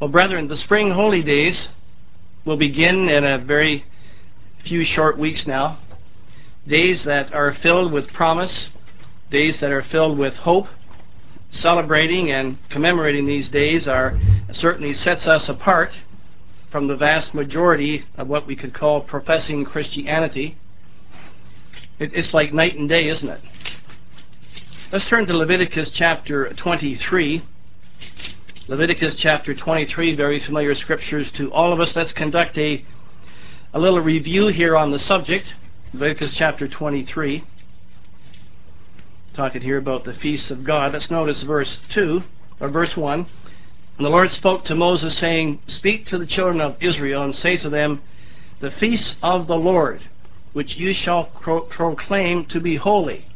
Well, brethren, the spring holy days will begin in a very few short weeks now. Days that are filled with promise, days that are filled with hope. Celebrating and commemorating these days certainly sets us apart from the vast majority of what we could call professing Christianity. It's like night and day, isn't it? Let's turn to Leviticus chapter 23. Leviticus chapter 23, very familiar scriptures to all of us. Let's conduct a little review here on the subject. Leviticus chapter 23. Talking here about the feasts of God. Let's notice verse 2, or verse 1. And the Lord spoke to Moses, saying, Speak to the children of Israel, and say to them, The feasts of the Lord, which you shall proclaim to be holy.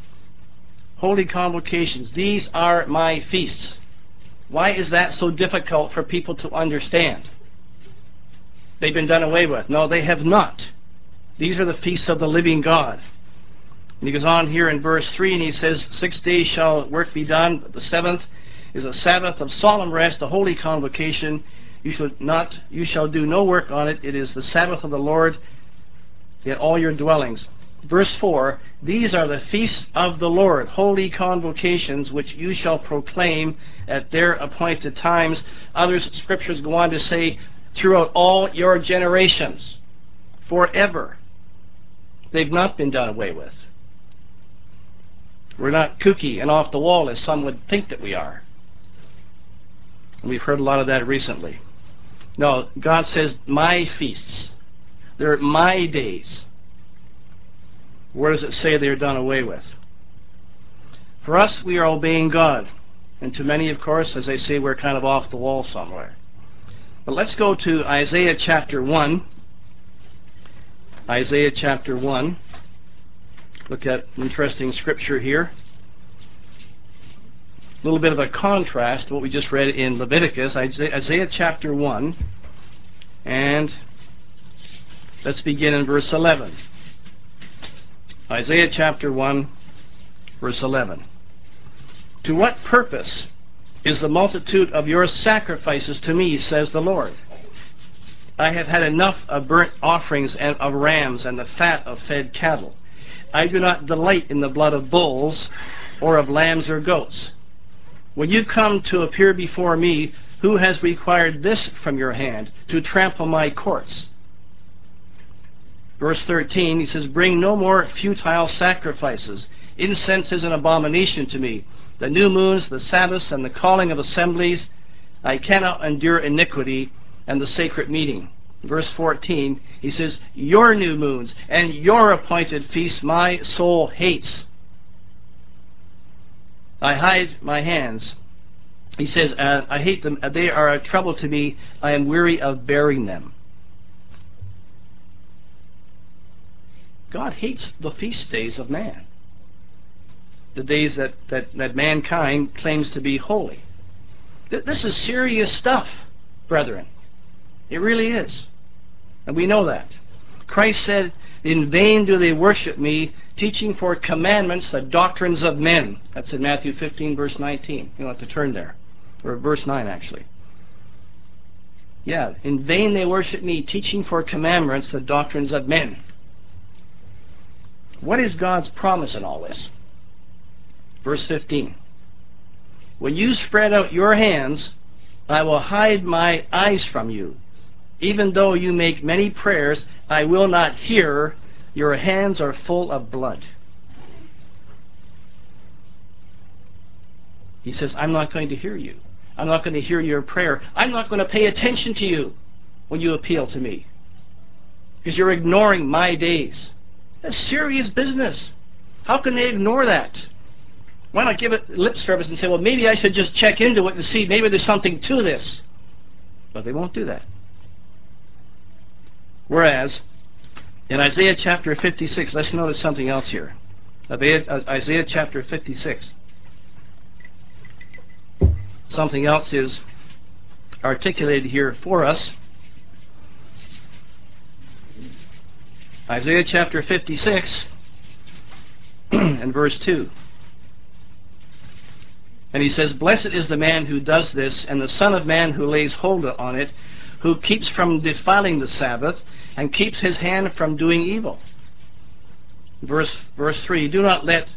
Holy convocations. These are my feasts. Why is that so difficult for people to understand? They've been done away with. No, they have not. These are the feasts of the living God. And he goes on here in verse 3, and he says, 6 days shall work be done, but the seventh is a Sabbath of solemn rest, a holy convocation. You shall do no work on it. It is the Sabbath of the Lord in all your dwellings. Verse 4, these are the feasts of the Lord, holy convocations, which you shall proclaim at their appointed times. Other scriptures go on to say, throughout all your generations, forever. They've not been done away with. We're not kooky and off the wall as some would think that we are. And we've heard a lot of that recently. No, God says, my feasts. They're my days. Where does it say they're done away with? For us, we are obeying God. And to many, of course, as I say, we're kind of off the wall somewhere. But let's go to Isaiah chapter 1. Isaiah chapter 1. Look at an interesting scripture here. A little bit of a contrast to what we just read in Leviticus. Isaiah chapter 1. And let's begin in verse 11. Isaiah chapter 1, verse 11. To what purpose is the multitude of your sacrifices to me, says the Lord? I have had enough of burnt offerings and of rams and the fat of fed cattle. I do not delight in the blood of bulls or of lambs or goats. When you come to appear before me, who has required this from your hand, to trample my courts? Verse 13, he says, Bring no more futile sacrifices. Incense is an abomination to me. The new moons, the Sabbaths, and the calling of assemblies, I cannot endure iniquity and the sacred meeting. Verse 14, he says, Your new moons and your appointed feasts my soul hates. I hide my hands. He says, I hate them. They are a trouble to me. I am weary of bearing them. God hates the feast days of man. The days that mankind claims to be holy. This is serious stuff, brethren. It really is. And we know that. Christ said, In vain do they worship me, teaching for commandments the doctrines of men. That's in Matthew 15, verse 19. You don't have to turn there. Or verse 9, actually. Yeah, in vain they worship me, teaching for commandments the doctrines of men. What is God's promise in all this? Verse 15. When you spread out your hands, I will hide my eyes from you. Even though you make many prayers, I will not hear. Your hands are full of blood. He says, I'm not going to hear you. I'm not going to hear your prayer. I'm not going to pay attention to you when you appeal to me. Because you're ignoring my days. That's serious business. How can they ignore that? Why not give it lip service and say, well, maybe I should just check into it and see, maybe there's something to this. But they won't do that. Whereas, in Isaiah chapter 56, let's notice something else here. Isaiah chapter 56. Something else is articulated here for us. Isaiah chapter 56 and verse 2. And he says, "Blessed is the man who does this, and the Son of Man who lays hold on it, who keeps from defiling the Sabbath, and keeps his hand from doing evil." Verse 3, do not let,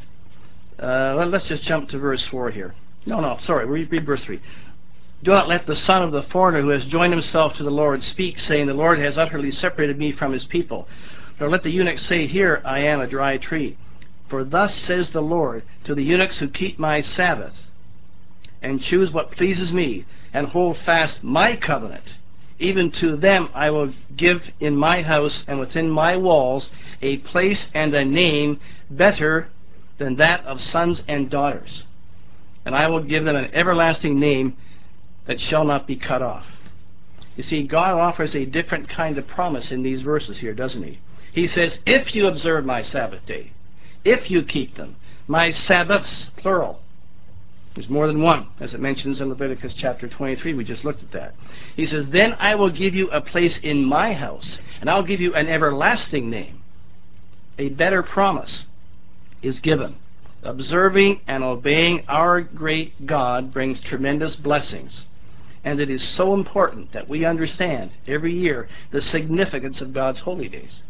let's just jump to verse 4 here. No, sorry, read verse 3. "Do not let the son of the foreigner who has joined himself to the Lord speak, saying, the Lord has utterly separated me from his people. Nor let the eunuch say, here I am a dry tree. For thus says the Lord to the eunuchs who keep my Sabbath, and choose what pleases me, and hold fast my covenant. Even to them I will give in my house and within my walls a place and a name better than that of sons and daughters. And I will give them an everlasting name that shall not be cut off." You see, God offers a different kind of promise in these verses here, doesn't he? He says, if you observe my Sabbath day, if you keep them, my Sabbaths, plural. There's more than one, as it mentions in Leviticus chapter 23. We just looked at that. He says, then I will give you a place in my house, and I'll give you an everlasting name. A better promise is given. Observing and obeying our great God brings tremendous blessings. And it is so important that we understand every year the significance of God's holy days.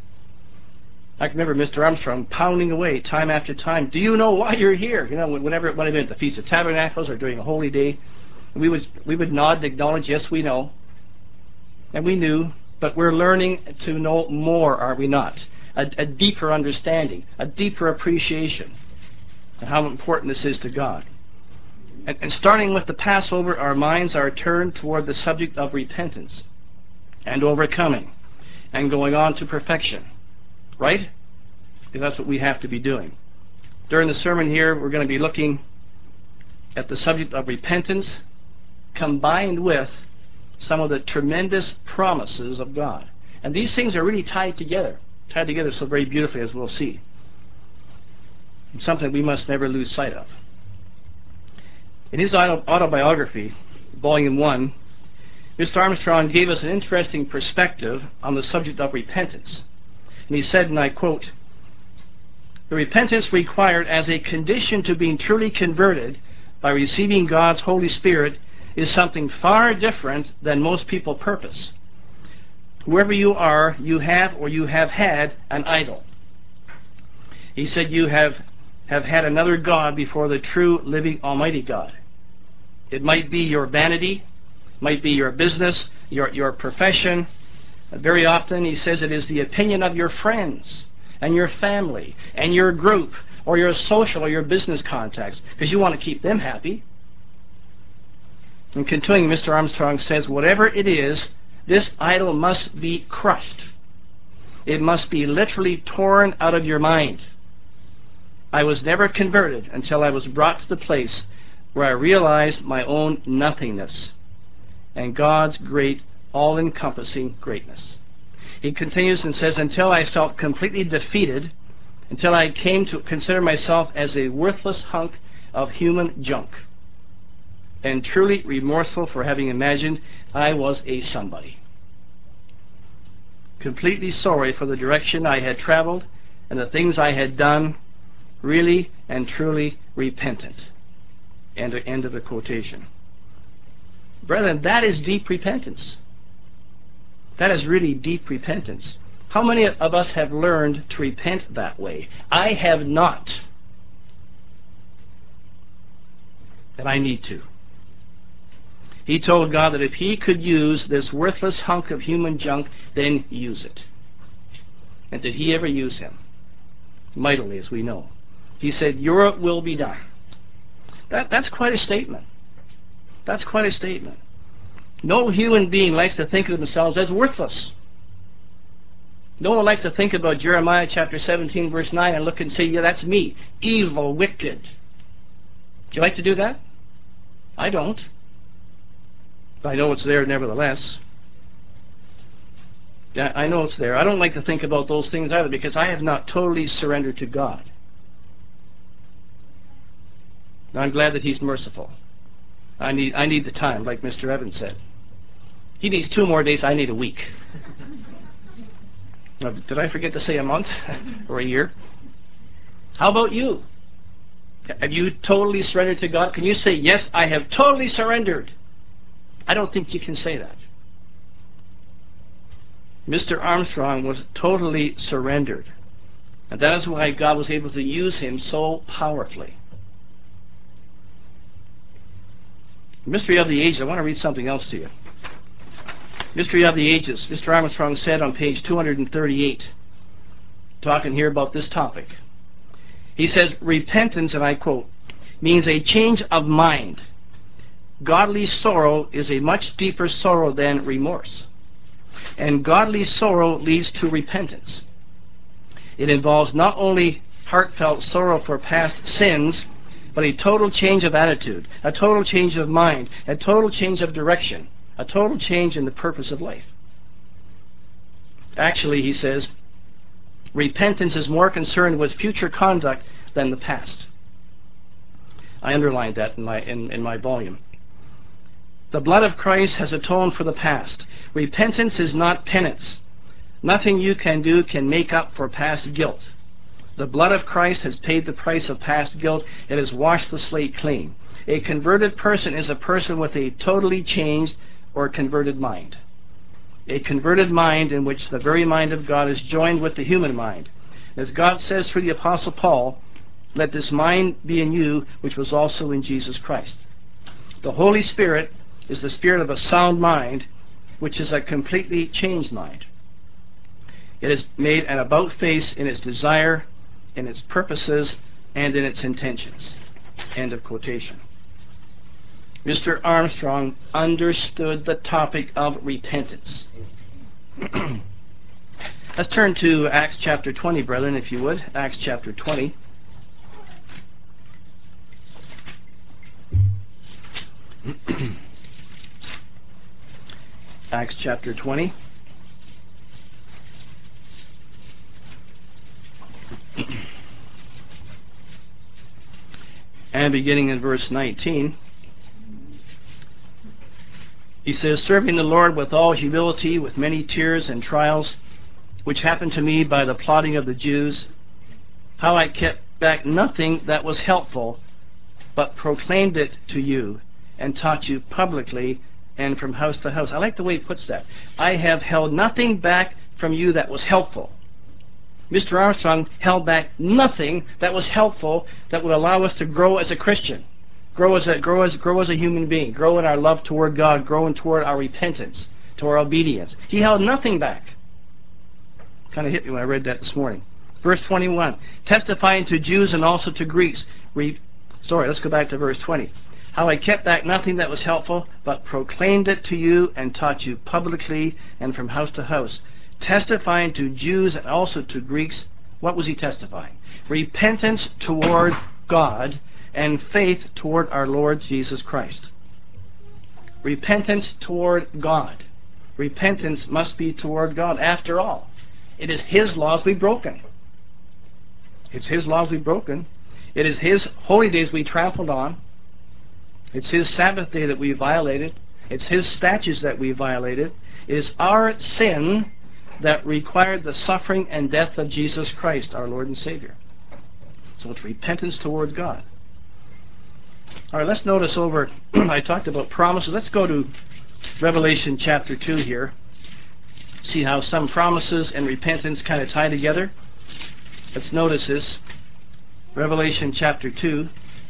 I can remember Mr. Armstrong pounding away time after time. Do you know why you're here? You know, whenever it might have been at the Feast of Tabernacles or during a holy day, we would nod and acknowledge, yes, we know. And we knew, but we're learning to know more, are we not? A deeper understanding, a deeper appreciation of how important this is to God. And starting with the Passover, our minds are turned toward the subject of repentance and overcoming and going on to perfection. Right? Because that's what we have to be doing. During the sermon here, we're going to be looking at the subject of repentance combined with some of the tremendous promises of God. And these things are really tied together so very beautifully, as we'll see. And something we must never lose sight of. In his autobiography, Volume 1, Mr. Armstrong gave us an interesting perspective on the subject of repentance. And he said, and I quote, "The repentance required as a condition to being truly converted by receiving God's Holy Spirit is something far different than most people purpose. Whoever you are, you have or you have had an idol." He said, you have had another God before the true, living, almighty God. It might be your vanity, might be your business, your profession. Very often, he says, it is the opinion of your friends and your family and your group or your social or your business contacts, because you want to keep them happy. And continuing, Mr. Armstrong says, whatever it is, this idol must be crushed. It must be literally torn out of your mind. I was never converted until I was brought to the place where I realized my own nothingness and God's great all-encompassing greatness. He continues and says, until I felt completely defeated, until I came to consider myself as a worthless hunk of human junk, and truly remorseful for having imagined I was a somebody. Completely sorry for the direction I had traveled and the things I had done, really and truly repentant. End of the quotation. Brethren, that is deep repentance. That is really deep repentance. How many of us have learned to repent that way? I have not. And I need to. He told God that if he could use this worthless hunk of human junk, then use it. And did he ever use him? Mightily, as we know. He said, your will be done. That's quite a statement. That's quite a statement. No human being likes to think of themselves as worthless. No one likes to think about Jeremiah chapter 17, verse 9, and look and say, yeah, that's me. Evil, wicked. Do you like to do that? I don't. But I know it's there nevertheless. Yeah, I know it's there. I don't like to think about those things either, because I have not totally surrendered to God. I'm glad that he's merciful. I need the time, like Mr. Evans said. He needs 2 more days. I need a week. Now, did I forget to say a month or a year? How about you? Have you totally surrendered to God? Can you say, yes, I have totally surrendered? I don't think you can say that. Mr. Armstrong was totally surrendered. And that is why God was able to use him so powerfully. Mystery of the Ages. I want to read something else to you. Mystery of the Ages. Mr. Armstrong said on page 238, talking here about this topic. He says, repentance, and I quote, means a change of mind. Godly sorrow is a much deeper sorrow than remorse. And godly sorrow leads to repentance. It involves not only heartfelt sorrow for past sins, but a total change of attitude, a total change of mind, a total change of direction, a total change in the purpose of life. Actually, he says, repentance is more concerned with future conduct than the past. I underlined that in my volume. The blood of Christ has atoned for the past. Repentance is not penance. Nothing you can do can make up for past guilt. The blood of Christ has paid the price of past guilt. It has washed the slate clean. A converted person is a person with a totally changed or converted mind. A converted mind in which the very mind of God is joined with the human mind. As God says through the Apostle Paul, let this mind be in you, which was also in Jesus Christ. The Holy Spirit is the spirit of a sound mind, which is a completely changed mind. It is made an about-face in its desire, in its purposes, and in its intentions. End of quotation. Mr. Armstrong understood the topic of repentance. Let's turn to Acts chapter 20, brethren, if you would. Acts chapter 20. Acts chapter 20. And beginning in verse 19, he says, serving the Lord with all humility, with many tears and trials, which happened to me by the plotting of the Jews, how I kept back nothing that was helpful, but proclaimed it to you, and taught you publicly and from house to house. I like the way he puts that. I have held nothing back from you that was helpful. Mr. Armstrong held back nothing that was helpful that would allow us to grow as a Christian, grow as a human being, grow in our love toward God, grow in toward our repentance, to our obedience. He held nothing back. Kind of hit me when I read that this morning. Verse 21, testifying to Jews and also to Greeks. Let's go back to verse 20. How I kept back nothing that was helpful, but proclaimed it to you and taught you publicly and from house to house. Testifying to Jews and also to Greeks. What was he testifying? Repentance toward God and faith toward our Lord Jesus Christ. Repentance toward God. Repentance must be toward God. After all, it is His laws we've broken. It's His laws we've broken. It is His holy days we trampled on. It's His Sabbath day that we violated. It's His statutes that we violated. It is our sin that required the suffering and death of Jesus Christ, our Lord and Savior. So it's repentance toward God. All right, let's notice over, I talked about promises. Let's go to Revelation chapter 2 here. See how some promises and repentance kind of tie together. Let's notice this. Revelation chapter 2.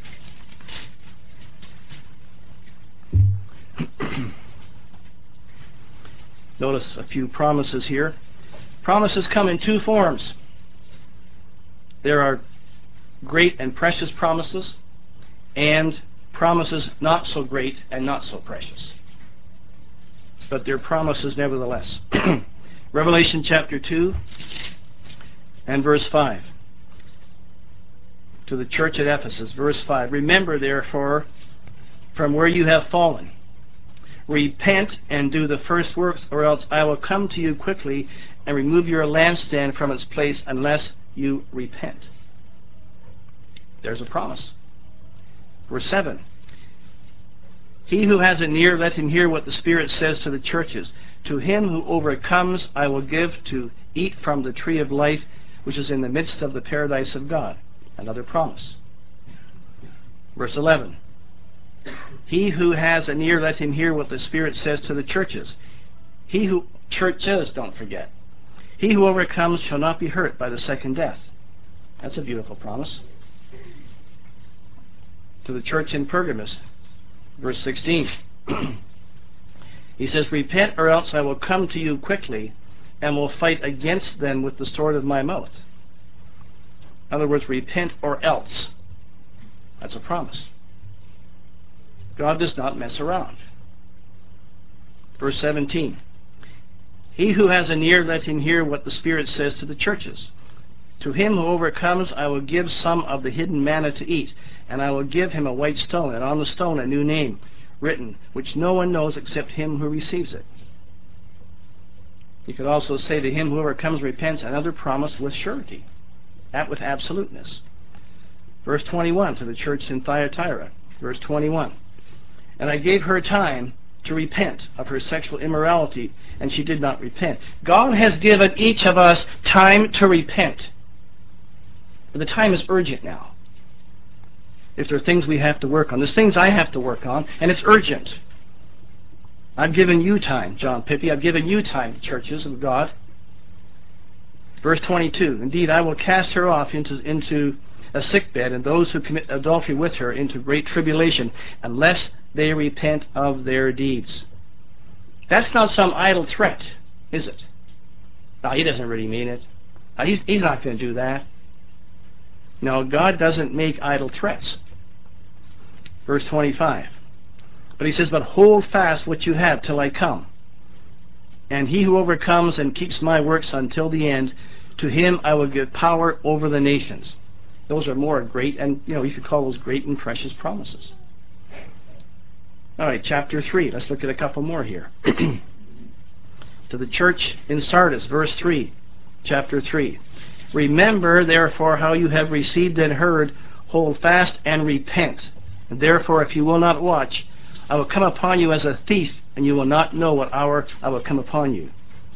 Notice a few promises here. Promises come in two forms. There are great and precious promises, and promises not so great and not so precious. But they're promises nevertheless. Revelation chapter 2 and verse 5. To the church at Ephesus, verse 5. Remember, therefore, from where you have fallen. Repent and do the first works, or else I will come to you quickly and remove your lampstand from its place unless you repent. There's a promise. Verse 7. He who has an ear, let him hear what the Spirit says to the churches. To him who overcomes, I will give to eat from the tree of life, which is in the midst of the paradise of God. Another promise. Verse 11. He who has an ear, let him hear what the Spirit says to the churches. Churches, don't forget. He who overcomes shall not be hurt by the second death. That's a beautiful promise. To the church in Pergamos, verse 16. He says, repent, or else I will come to you quickly and will fight against them with the sword of my mouth. In other words, repent or else. That's a promise. God does not mess around. Verse 17. He who has an ear, let him hear what the Spirit says to the churches. To him who overcomes, I will give some of the hidden manna to eat, and I will give him a white stone, and on the stone a new name written, which no one knows except him who receives it. You could also say, to him who overcomes, repents, another promise with surety, with absoluteness. Verse 21, to the church in Thyatira. Verse 21. And I gave her time to repent of her sexual immorality, and she did not repent. God has given each of us time to repent. But the time is urgent now. If there are things we have to work on, there's things I have to work on, and it's urgent. I've given you time, John Pippi. I've given you time, churches of God. Verse 22. Indeed, I will cast her off into a sickbed, and those who commit adultery with her into great tribulation, unless they repent of their deeds. That's not some idle threat, is it? No, he doesn't really mean it. No, he's not going to do that. No, God doesn't make idle threats. Verse 25. But he says, but hold fast what you have till I come. And he who overcomes and keeps my works until the end, to him I will give power over the nations. Those are more great, and you could call those great and precious promises. All right, chapter 3. Let's look at a couple more here. To the church in Sardis, verse 3, chapter 3. Remember, therefore, how you have received and heard, hold fast and repent. And therefore, if you will not watch, I will come upon you as a thief, and you will not know what hour I will come upon you.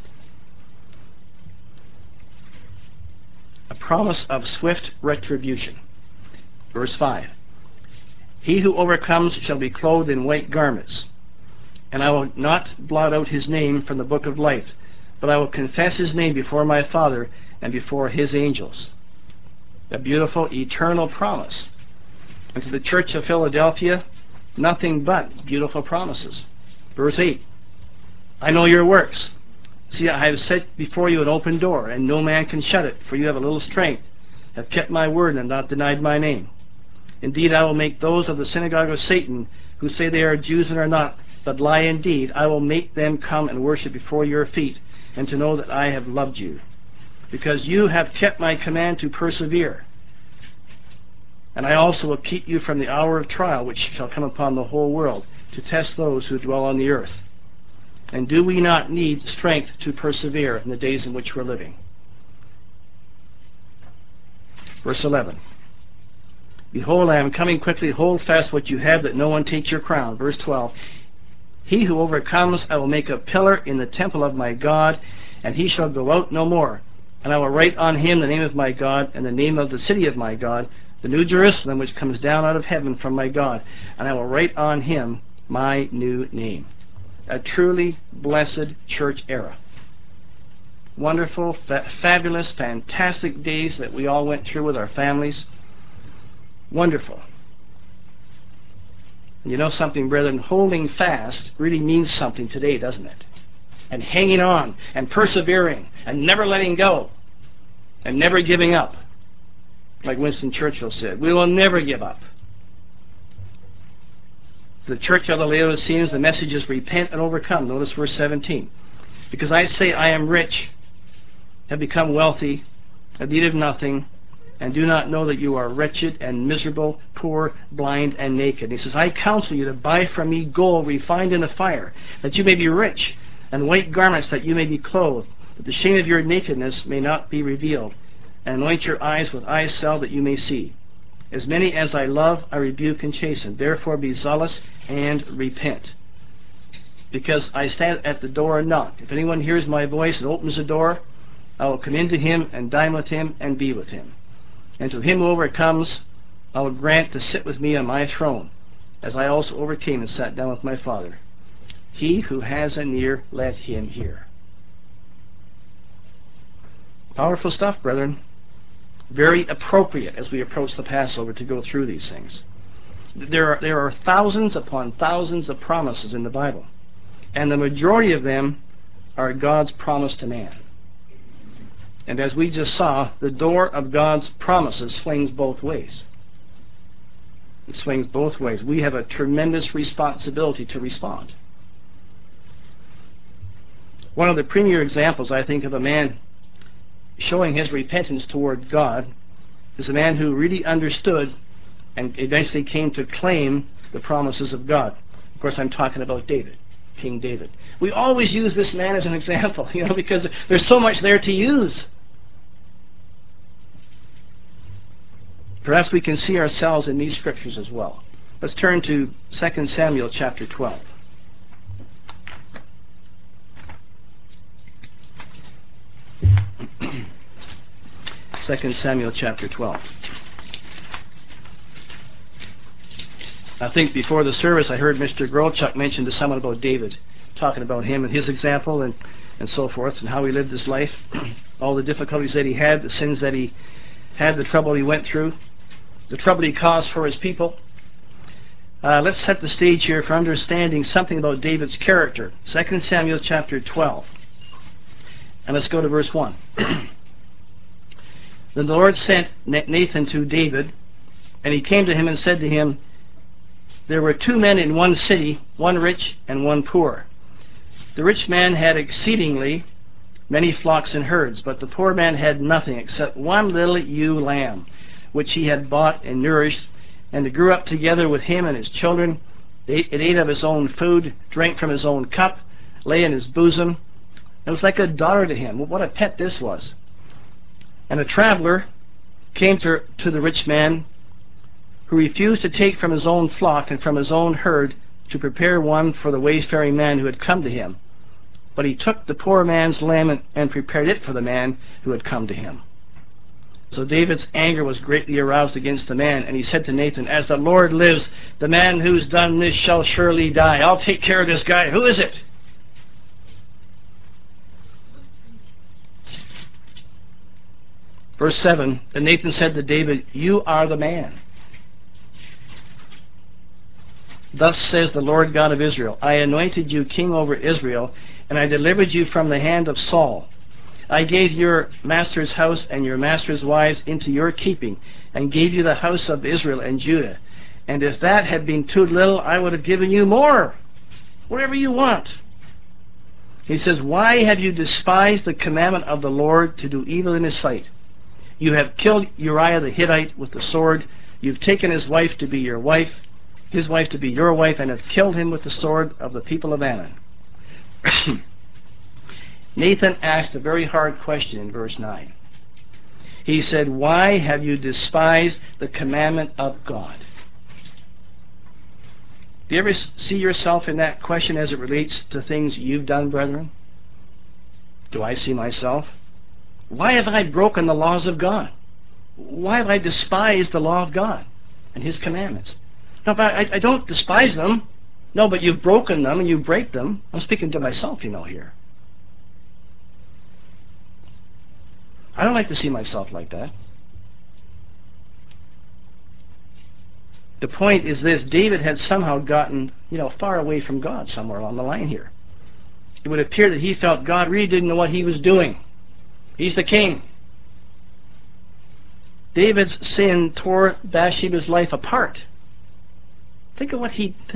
A promise of swift retribution. Verse 5. He who overcomes shall be clothed in white garments, and I will not blot out his name from the book of life, but I will confess his name before my Father and before his angels. A beautiful, eternal promise. And to the church of Philadelphia, nothing but beautiful promises. Verse 8. I know your works. See, I have set before you an open door, and no man can shut it, for you have a little strength, have kept my word, and have not denied my name. Indeed, I will make those of the synagogue of Satan, who say they are Jews and are not, but lie indeed, I will make them come and worship before your feet, and to know that I have loved you. Because you have kept my command to persevere. And I also will keep you from the hour of trial, which shall come upon the whole world, to test those who dwell on the earth. And do we not need strength to persevere in the days in which we're living? Verse 11. Behold, I am coming quickly. Hold fast what you have, that no one take your crown. Verse 12. He who overcomes, I will make a pillar in the temple of my God, and he shall go out no more. And I will write on him the name of my God, and the name of the city of my God, the new Jerusalem, which comes down out of heaven from my God. And I will write on him my new name. A truly blessed church era. Wonderful, fabulous, fantastic days that we all went through with our families. Wonderful. You know something, brethren, holding fast really means something today, doesn't it? And hanging on, and persevering, and never letting go, and never giving up. Like Winston Churchill said, we will never give up. The church of the Laodiceans, the message is repent and overcome. Notice verse 17. Because I say I am rich, have become wealthy, have need of nothing, and do not know that you are wretched and miserable, poor, blind, and naked. He says, I counsel you to buy from me gold refined in the fire, that you may be rich, and white garments that you may be clothed, that the shame of your nakedness may not be revealed, and anoint your eyes with eye salve that you may see. As many as I love, I rebuke and chasten. Therefore be zealous and repent. Because I stand at the door and knock. If anyone hears my voice and opens the door, I will come into him and dine with him and be with him. And to him who overcomes, I will grant to sit with me on my throne, as I also overcame and sat down with my Father. He who has an ear, let him hear. Powerful stuff, brethren. Very appropriate as we approach the Passover to go through these things. There are thousands upon thousands of promises in the Bible, and the majority of them are God's promise to man. And as we just saw, the door of God's promises swings both ways. It swings both ways. We have a tremendous responsibility to respond. One of the premier examples, I think, of a man showing his repentance toward God is a man who really understood and eventually came to claim the promises of God. Of course, I'm talking about David, King David. We always use this man as an example, because there's so much there to use. Perhaps we can see ourselves in these scriptures as well. Let's turn to 2 Samuel chapter 12. 2 Samuel chapter 12. I think before the service I heard Mr. Grolchuk mention to someone about David, talking about him and his example and so forth, and how he lived his life, all the difficulties that he had, the sins that he had, the trouble he went through, the trouble he caused for his people. Let's set the stage here for understanding something about David's character. 2 Samuel chapter 12. And let's go to verse 1. Then the Lord sent Nathan to David, and he came to him and said to him, there were two men in one city, one rich and one poor. The rich man had exceedingly many flocks and herds, but the poor man had nothing except one little ewe lamb, which he had bought and nourished, and it grew up together with him and his children. It ate of his own food, drank from his own cup, lay in his bosom. It was like a daughter to him. What a pet this was. And a traveler came to the rich man, who refused to take from his own flock and from his own herd to prepare one for the wayfaring man who had come to him. But he took the poor man's lamb and prepared it for the man who had come to him. So David's anger was greatly aroused against the man, and he said to Nathan, as the Lord lives, the man who's done this shall surely die. I'll take care of this guy. Who is it? Verse 7, and Nathan said to David, you are the man. Thus says the Lord God of Israel, I anointed you king over Israel, and I delivered you from the hand of Saul. I gave your master's house and your master's wives into your keeping, and gave you the house of Israel and Judah. And if that had been too little, I would have given you more, whatever you want. He says, why have you despised the commandment of the Lord to do evil in his sight? You have killed Uriah the Hittite with the sword. You've taken his wife to be your wife, his wife to be your wife, and have killed him with the sword of the people of Ammon. Nathan asked a very hard question in verse 9. He said, why have you despised the commandment of God? Do you ever see yourself in that question as it relates to things you've done, brethren? Do I see myself? Why have I broken the laws of God? Why have I despised the law of God and his commandments? No, but I don't despise them. No, but you've broken them and you break them. I'm speaking to myself, here. I don't like to see myself like that. The point is this: David had somehow gotten, far away from God somewhere along the line here. It would appear that he felt God really didn't know what he was doing. He's the king. David's sin tore Bathsheba's life apart. Think of what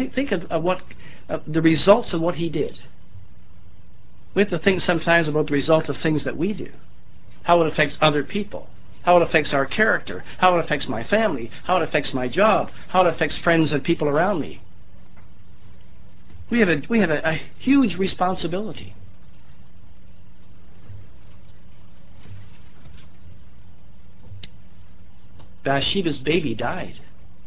the results of what he did. We have to think sometimes about the result of things that we do, how it affects other people, how it affects our character, how it affects my family, how it affects my job, how it affects friends and people around me. We have a huge responsibility. Bathsheba's baby died.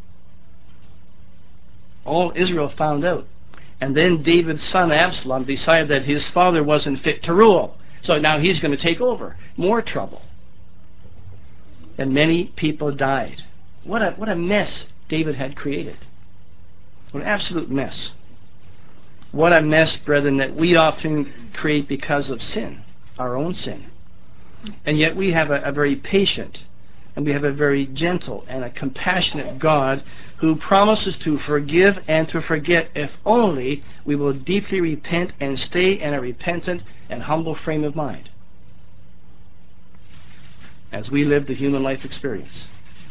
All Israel found out. And then David's son Absalom decided that his father wasn't fit to rule. So now he's going to take over. More trouble. And many people died. What a mess David had created. What an absolute mess. What a mess, brethren, that we often create because of sin, our own sin. And yet we have a very patient, and we have a very gentle and a compassionate God who promises to forgive and to forget if only we will deeply repent and stay in a repentant and humble frame of mind as we live the human life experience.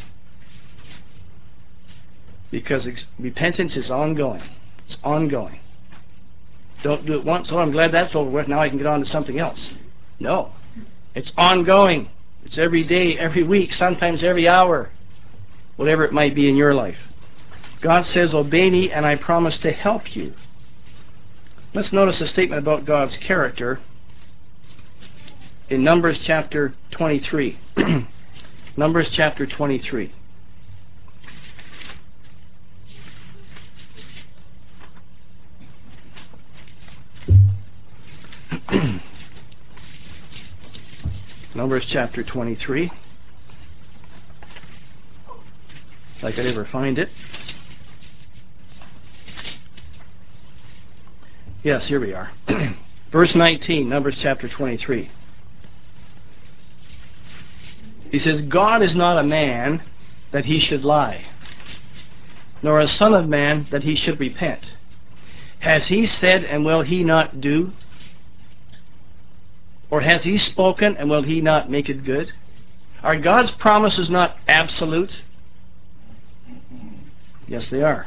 Because repentance is ongoing. It's ongoing. Don't do it once, oh, I'm glad that's over with, now I can get on to something else. No. It's ongoing. It's every day, every week, sometimes every hour, whatever it might be in your life. God says, obey me and I promise to help you. Let's notice a statement about God's character in Numbers chapter 23. Numbers chapter 23. Numbers chapter 23. If I could ever find it. Yes, here we are. Verse 19, Numbers chapter 23. He says, God is not a man that he should lie, nor a son of man that he should repent. Has he said, and will he not do? Or has he spoken, and will he not make it good? Are God's promises not absolute? Yes, they are.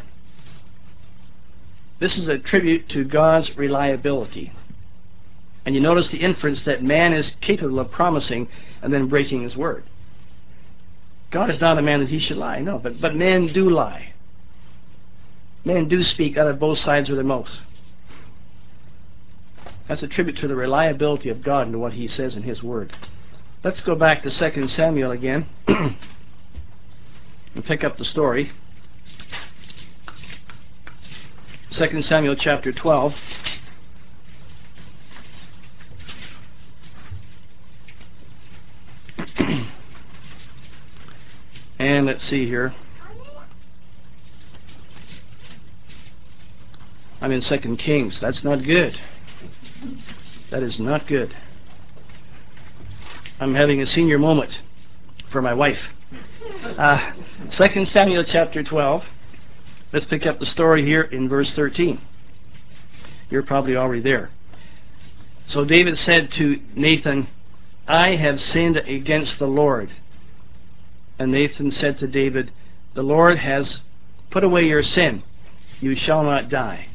This is a tribute to God's reliability. And you notice the inference that man is capable of promising and then breaking his word. God is not a man that he should lie, no, but men do lie. Men do speak out of both sides of their mouth. That's a tribute to the reliability of God and to what he says in his word. Let's go back to 2 Samuel again and pick up the story. 2 Samuel chapter 12. And let's see here. I'm in 2 Kings. That's not good. That is not good. I'm having a senior moment for my wife. 2 Samuel chapter 12. Let's pick up the story here in verse 13. You're probably already there. So David said to Nathan, I have sinned against the Lord. And Nathan said to David, the Lord has put away your sin. You shall not die.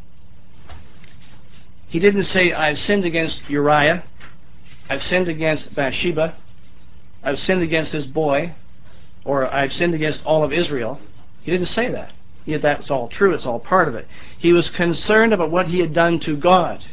He didn't say, I've sinned against Uriah. I've sinned against Bathsheba. I've sinned against this boy. Or I've sinned against all of Israel. He didn't say that. Yet that's all true. It's all part of it. He was concerned about what he had done to God.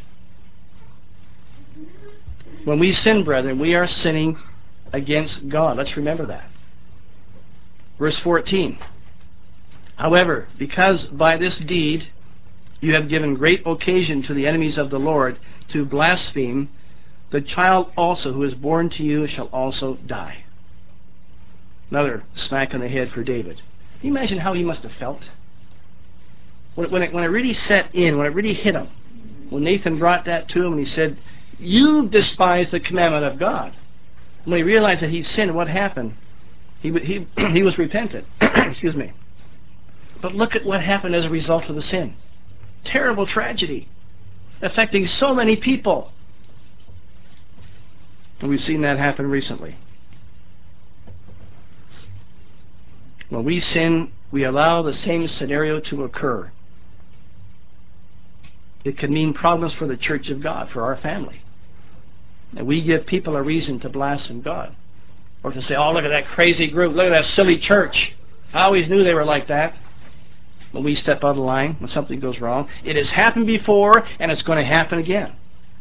When we sin, brethren, we are sinning against God. Let's remember that. Verse 14. However, because by this deed you have given great occasion to the enemies of the Lord to blaspheme, the child also who is born to you shall also die. Another smack on the head for David. Can you imagine how he must have felt? When it really set in, when it really hit him, when Nathan brought that to him and he said, you despise the commandment of God. When he realized that he'd sinned, what happened? He was repentant. Excuse me. But look at what happened as a result of the sin. Terrible tragedy affecting so many people. And we've seen that happen recently. When we sin, we allow the same scenario to occur. It can mean problems for the church of God, for our family. And we give people a reason to blaspheme God. Or to say, oh, look at that crazy group, look at that silly church. I always knew they were like that. When we step out of line, when something goes wrong, it has happened before, and it's going to happen again.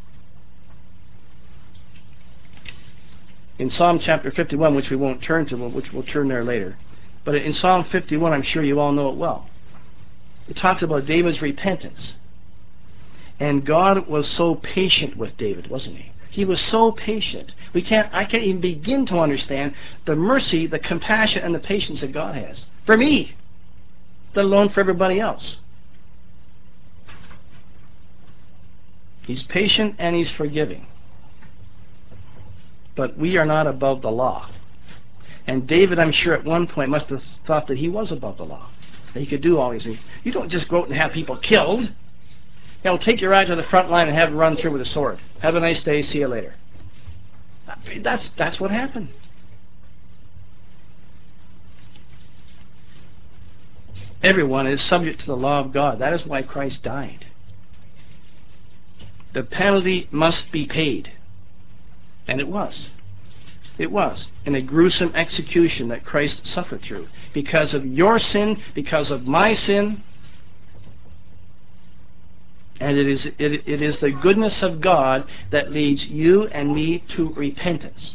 In Psalm chapter 51, which we won't turn to, which we'll turn there later, but in Psalm 51, I'm sure you all know it well. It talks about David's repentance. And God was so patient with David, wasn't he? He was so patient. I can't even begin to understand the mercy, the compassion, and the patience that God has for me, let alone for everybody else. He's patient and He's forgiving. But we are not above the law. And David, I'm sure, at one point must have thought that he was above the law, that he could do all these things. You don't just go out and have people killed. He'll take you right to the front line and have them run through with a sword. Have a nice day, see you later. That's what happened. Everyone is subject to the law of God. That is why Christ died. The penalty must be paid. And it was. It was in a gruesome execution that Christ suffered through. Because of your sin, because of my sin. And it is the goodness of God that leads you and me to repentance.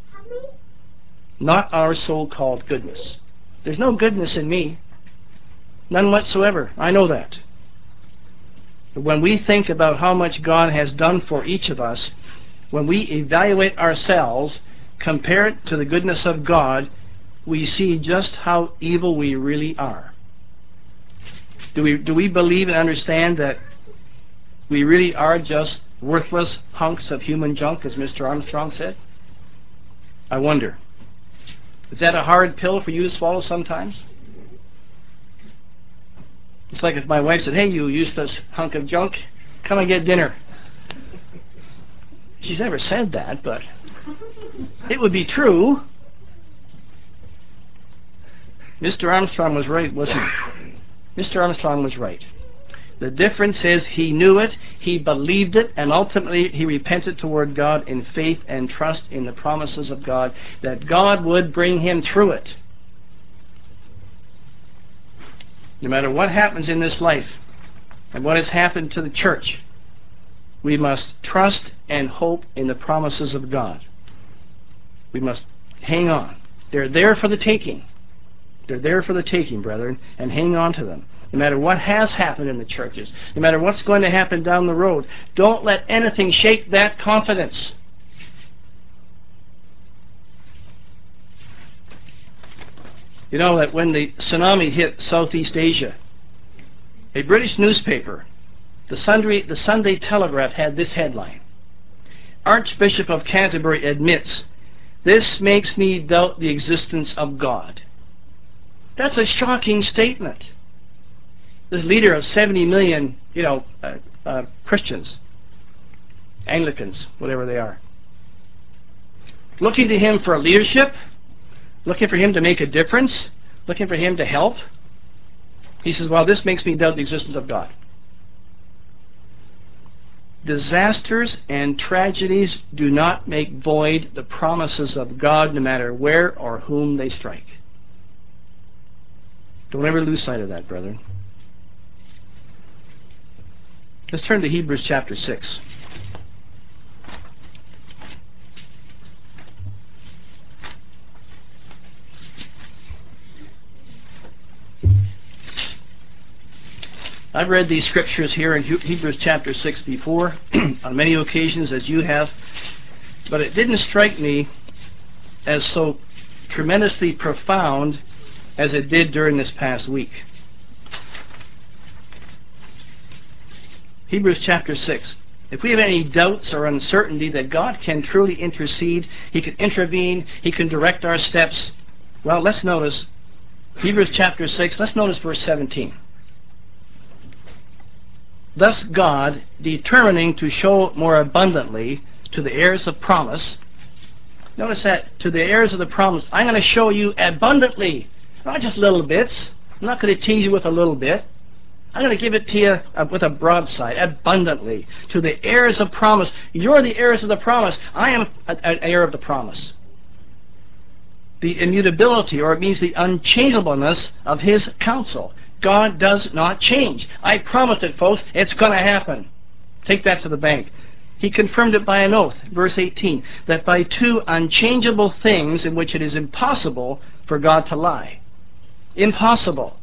Not our so-called goodness. There's no goodness in me. None whatsoever. I know that. But when we think about how much God has done for each of us, when we evaluate ourselves, compare it to the goodness of God, we see just how evil we really are. Do we believe and understand that we really are just worthless hunks of human junk, as Mr. Armstrong said? I wonder. Is that a hard pill for you to swallow sometimes? It's like if my wife said, "Hey, you useless hunk of junk, come and get dinner." She's never said that, but it would be true. Mr. Armstrong was right, wasn't he? Mr. Armstrong was right. The difference is he knew it, he believed it, and ultimately he repented toward God in faith and trust in the promises of God, that God would bring him through it. No matter what happens in this life, and what has happened to the church, we must trust and hope in the promises of God. We must hang on. They're there for the taking. They're there for the taking, brethren, and hang on to them. No matter what has happened in the churches, no matter what's going to happen down the road, don't let anything shake that confidence. You know that when the tsunami hit Southeast Asia, a British newspaper, the Sunday Telegraph, had this headline: Archbishop of Canterbury admits, "This makes me doubt the existence of God." That's a shocking statement. This leader of 70 million, Christians, Anglicans, whatever they are, looking to him for leadership, looking for him to make a difference, looking for him to help. He says, "Well, this makes me doubt the existence of God." Disasters and tragedies do not make void the promises of God, no matter where or whom they strike. Don't ever lose sight of that, brethren. Let's turn to Hebrews chapter 6. I've read these scriptures here in Hebrews chapter 6 before, on many occasions, as you have, but it didn't strike me as so tremendously profound as it did during this past week. Hebrews chapter 6. If we have any doubts or uncertainty that God can truly intercede, He can intervene, He can direct our steps, well, let's notice Hebrews chapter 6, let's notice verse 17. Thus God, determining to show more abundantly to the heirs of promise, notice that, to the heirs of the promise, I'm going to show you abundantly, not just little bits. I'm not going to tease you with a little bit. I'm going to give it to you with a broadside, abundantly, to the heirs of promise. You're the heirs of the promise. I am an heir of the promise. The immutability, or it means the unchangeableness of His counsel. God does not change. I promised it, folks. It's going to happen. Take that to the bank. He confirmed it by an oath, verse 18, that by two unchangeable things in which it is impossible for God to lie. Impossible.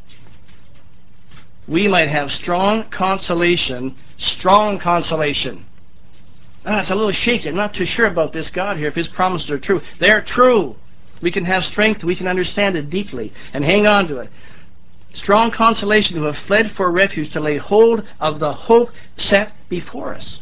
We might have strong consolation, It's a little shaky. I'm not too sure about this God here, if His promises are true. They're true. We can have strength. We can understand it deeply and hang on to it. Strong consolation who have fled for refuge to lay hold of the hope set before us.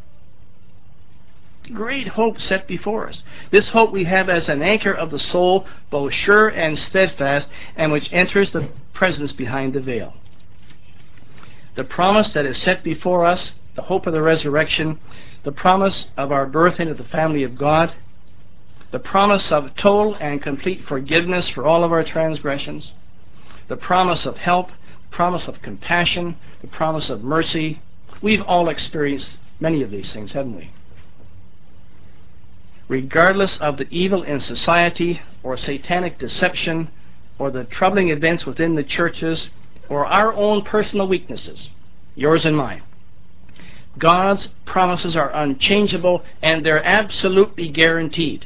Great hope set before us. This hope we have as an anchor of the soul, both sure and steadfast, and which enters the presence behind the veil. The promise that is set before us, the hope of the resurrection, the promise of our birth into the family of God, the promise of total and complete forgiveness for all of our transgressions, the promise of help, the promise of compassion, the promise of mercy. We've all experienced many of these things, haven't we? Regardless of the evil in society, or satanic deception, or the troubling events within the churches, or our own personal weaknesses, yours and mine, God's promises are unchangeable, and they're absolutely guaranteed.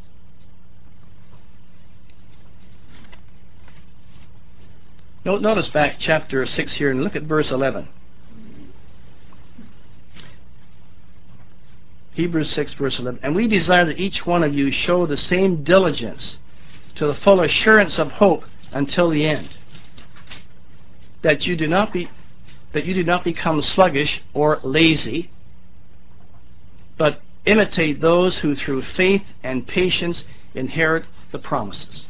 Notice back chapter 6 here and look at verse 11. Hebrews 6 verse 11. And we desire that each one of you show the same diligence to the full assurance of hope until the end, that you do not become sluggish or lazy, but imitate those who through faith and patience inherit the promises.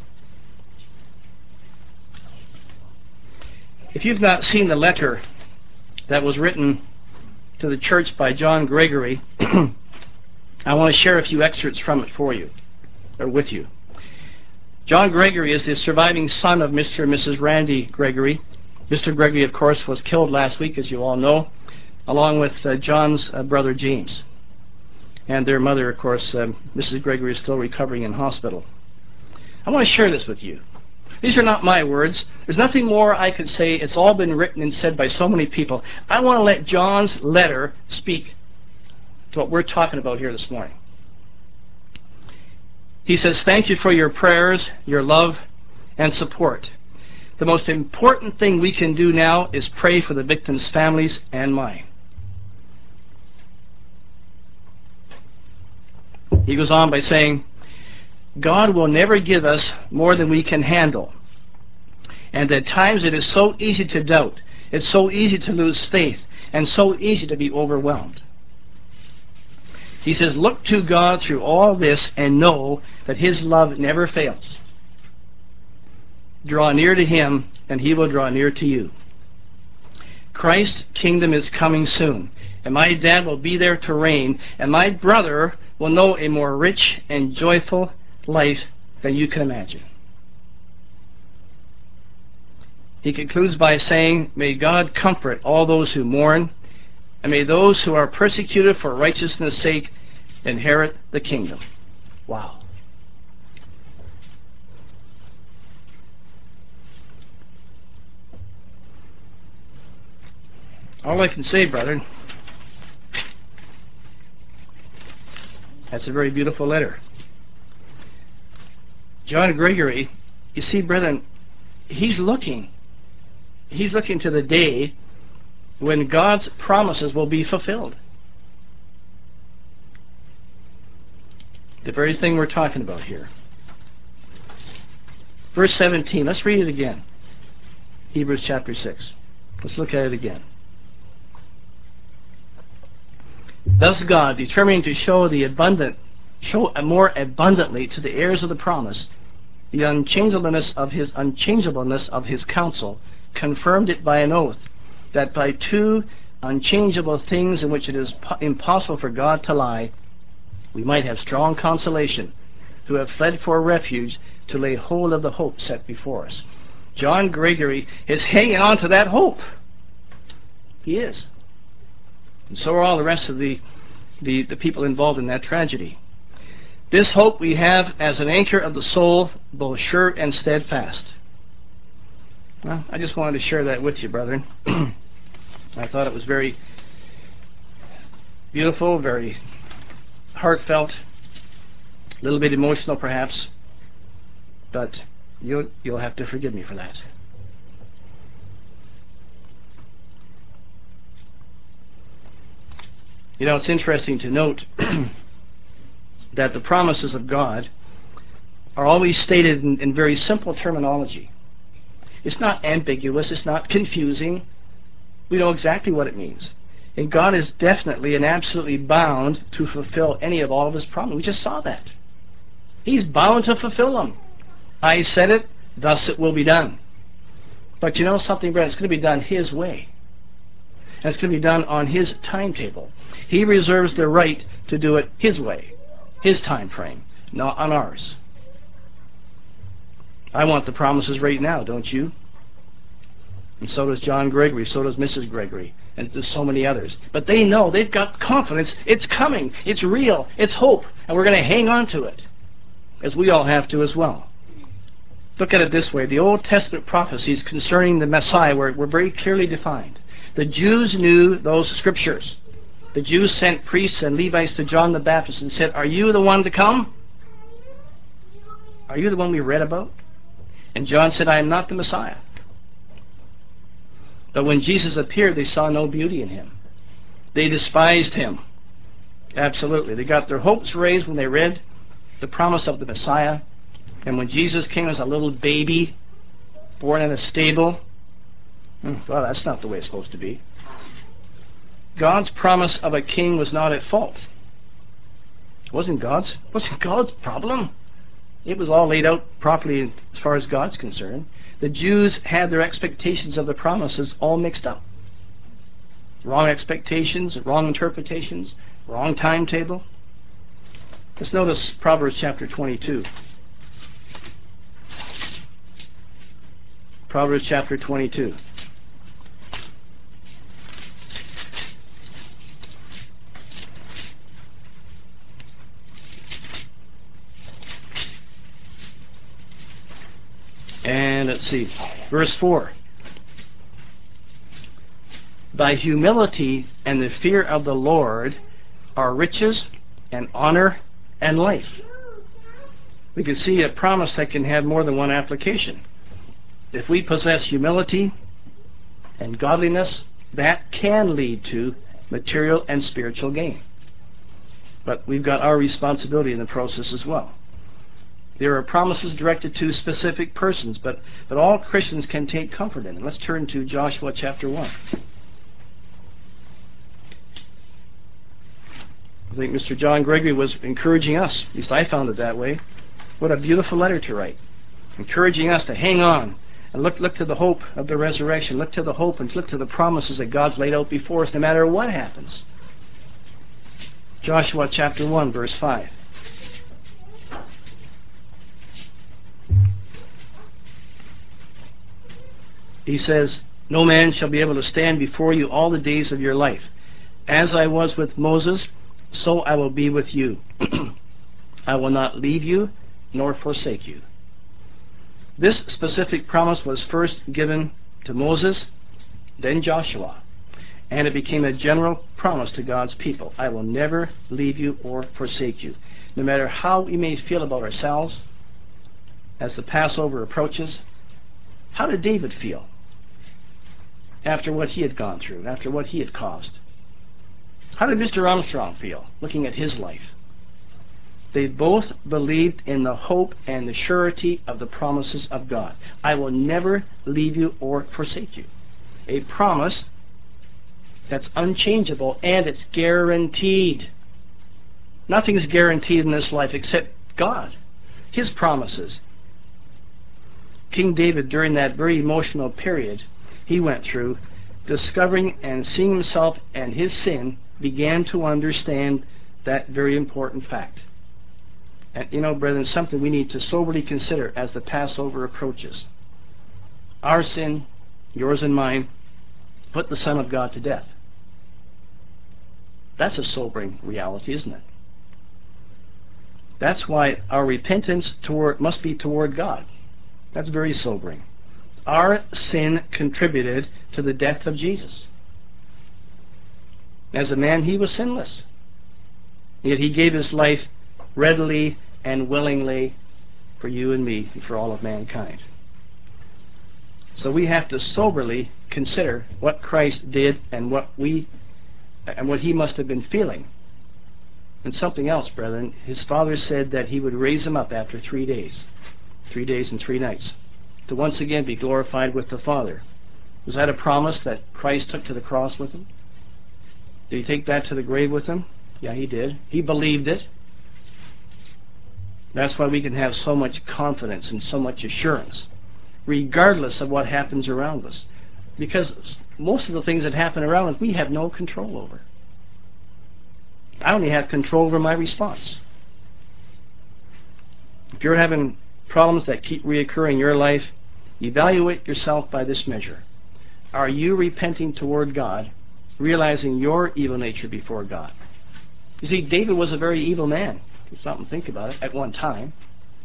If you've not seen the letter that was written to the church by John Gregory, I want to share a few excerpts from it for you, or with you. John Gregory is the surviving son of Mr. and Mrs. Randy Gregory. Mr. Gregory, of course, was killed last week, as you all know, along with John's brother James. And their mother, of course, Mrs. Gregory, is still recovering in hospital. I want to share this with you. These are not my words. There's nothing more I could say. It's all been written and said by so many people. I want to let John's letter speak to what we're talking about here this morning. He says, "Thank you for your prayers, your love, and support. The most important thing we can do now is pray for the victims' families and mine." He goes on by saying, "God will never give us more than we can handle. And at times it is so easy to doubt. It's so easy to lose faith, and so easy to be overwhelmed." He says, "Look to God through all this and know that His love never fails. Draw near to Him, and He will draw near to you. Christ's kingdom is coming soon, and my dad will be there to reign, and my brother will know a more rich and joyful life than you can imagine." He concludes by saying, "May God comfort all those who mourn, and may those who are persecuted for righteousness' sake inherit the kingdom." Wow. All I can say, brethren, that's a very beautiful letter. John Gregory, you see, brethren, he's looking to the day when God's promises will be fulfilled. The very thing we're talking about here. Verse 17, let's read it again. Hebrews chapter 6. Let's look at it again. "Thus God, determining to show more abundantly to the heirs of the promise the unchangeableness of His counsel, confirmed it by an oath, that by two unchangeable things in which it is impossible for God to lie, we might have strong consolation, who have fled for refuge to lay hold of the hope set before us." John Gregory is hanging on to that hope. He is. And so are all the rest of the people involved in that tragedy. This hope we have as an anchor of the soul, both sure and steadfast. Well, I just wanted to share that with you, brethren. I thought it was very beautiful, very heartfelt, a little bit emotional perhaps, but you'll have to forgive me for that. You know, it's interesting to note that the promises of God are always stated in very simple terminology. It's not ambiguous. It's not confusing. We know exactly what it means. And God is definitely and absolutely bound to fulfill any of all of His promises. We just saw that. He's bound to fulfill them. I said it, thus it will be done. But you know something, Brent? It's going to be done His way. And it's going to be done on His timetable. He reserves the right to do it His way, His time frame, not on ours. I want the promises right now, don't you? And so does John Gregory, so does Mrs. Gregory, and there's so many others. But they know, they've got confidence, it's coming, it's real, it's hope, and we're going to hang on to it, as we all have to as well. Look at it this way. The Old Testament prophecies concerning the Messiah were very clearly defined. The Jews knew those scriptures. The Jews sent priests and Levites to John the Baptist and said, "Are you the one to come? Are you the one we read about?" And John said, "I am not the Messiah." But when Jesus appeared, they saw no beauty in Him. They despised Him. Absolutely. They got their hopes raised when they read the promise of the Messiah. And when Jesus came as a little baby, born in a stable, well, that's not the way it's supposed to be. God's promise of a king was not at fault. It wasn't God's problem. It was all laid out properly as far as God's concerned. The Jews had their expectations of the promises all mixed up. Wrong expectations, wrong interpretations, wrong timetable. Let's notice Proverbs chapter 22. Proverbs chapter 22. And let's see, verse 4. By humility and the fear of the Lord are riches and honor and life. We can see a promise that can have more than one application. If we possess humility and godliness, that can lead to material and spiritual gain. But we've got our responsibility in the process as well. There are promises directed to specific persons, but all Christians can take comfort in them. Let's turn to Joshua chapter 1. I think Mr. John Gregory was encouraging us, at least I found it that way. What a beautiful letter to write. Encouraging us to hang on and look to the hope of the resurrection. Look to the hope and look to the promises that God's laid out before us no matter what happens. Joshua chapter 1, verse 5. He says, "No man shall be able to stand before you all the days of your life. As I was with Moses, so I will be with you. I will not leave you nor forsake you." This specific promise was first given to Moses, then Joshua, and it became a general promise to God's people. I will never leave you or forsake you. No matter how we may feel about ourselves as the Passover approaches. How did David feel after what he had gone through, after what he had caused? How did Mr. Armstrong feel looking at his life? They both believed in the hope and the surety of the promises of God. I will never leave you or forsake you. A promise that's unchangeable and it's guaranteed. Nothing is guaranteed in this life except God, His promises. King David, during that very emotional period he went through, discovering and seeing himself and his sin, began to understand that very important fact. And you know, brethren, something we need to soberly consider as the Passover approaches. Our sin, yours and mine, put the Son of God to death. That's a sobering reality, isn't it? That's why our repentance must be toward God. That's very sobering. Our sin contributed to the death of Jesus. As a man, he was sinless. Yet he gave his life readily and willingly for you and me and for all of mankind. So we have to soberly consider what Christ did and what we and what he must have been feeling. And something else, brethren, his father said that he would raise him up after 3 days. 3 days and 3 nights. To once again be glorified with the Father. Was that a promise that Christ took to the cross with him? Did he take that to the grave with him? Yeah, he did. He believed it. That's why we can have so much confidence and so much assurance, regardless of what happens around us. Because most of the things that happen around us, we have no control over. I only have control over my response. If you're having problems that keep reoccurring in your life, evaluate yourself by this measure. Are you repenting toward God, realizing your evil nature before God? You see, David was a very evil man. Stop and think about it. At one time,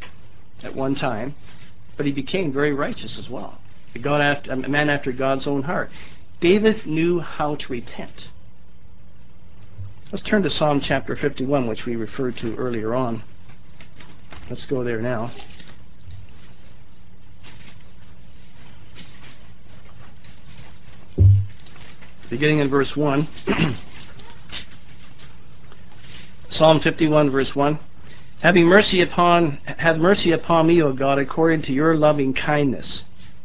but he became very righteous as well. A man after God's own heart. David knew how to repent. Let's turn to Psalm chapter 51, which we referred to earlier on. Let's go there now. Beginning in verse 1. Psalm 51, verse 1. Have mercy upon me, O God, according to your loving kindness.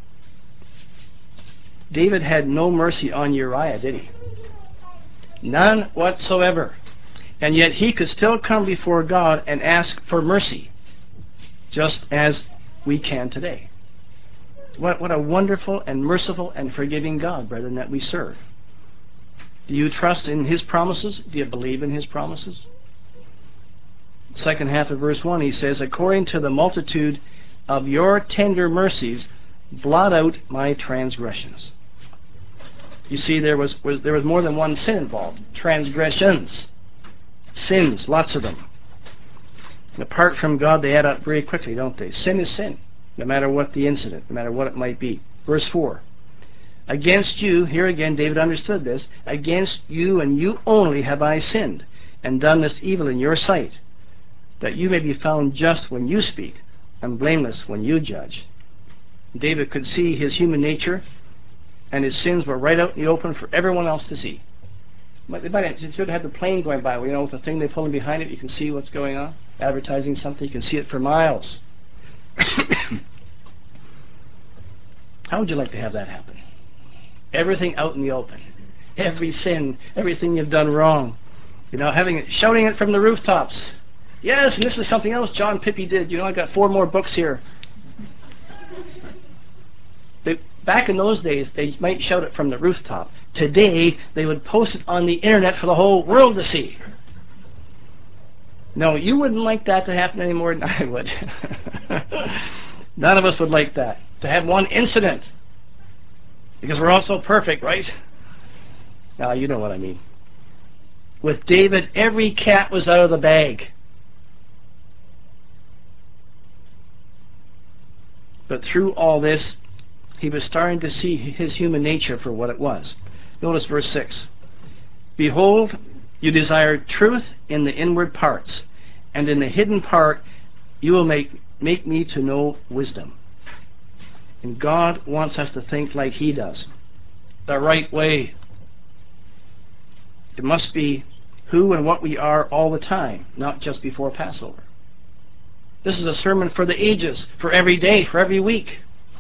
David had no mercy on Uriah, did he? None whatsoever. And yet he could still come before God and ask for mercy, just as we can today. What a wonderful and merciful and forgiving God, brethren, that we serve. Do you trust in his promises? Do you believe in his promises? Second half of verse 1, he says, according to the multitude of your tender mercies, blot out my transgressions. You see, there was more than one sin involved. Transgressions. Sins, lots of them. And apart from God, they add up very quickly, don't they? Sin is sin, no matter what the incident, no matter what it might be. Verse 4. Against you, here again David understood this, against you and you only have I sinned, and done this evil in your sight, that you may be found just when you speak, and blameless when you judge. David could see his human nature, and his sins were right out in the open for everyone else to see. They should have had the plane going by, with the thing they pull in behind it, you can see what's going on. Advertising something, you can see it for miles. How would you like to have that happen? Everything out in the open. Every sin, everything you've done wrong. Shouting it from the rooftops. Yes, and this is something else John Pippy did. I got 4 more books here. Back in those days, they might shout it from the rooftop. Today, they would post it on the internet for the whole world to see. No, you wouldn't like that to happen any more than I would. None of us would like that. To have one incident. Because we're all so perfect, right? Now, you know what I mean. With David, every cat was out of the bag. But through all this, he was starting to see his human nature for what it was. Notice verse 6. Behold, you desire truth in the inward parts, and in the hidden part you will make me to know wisdom. And God wants us to think like he does. The right way. It must be who and what we are all the time, not just before Passover. This is a sermon for the ages, for every day, for every week.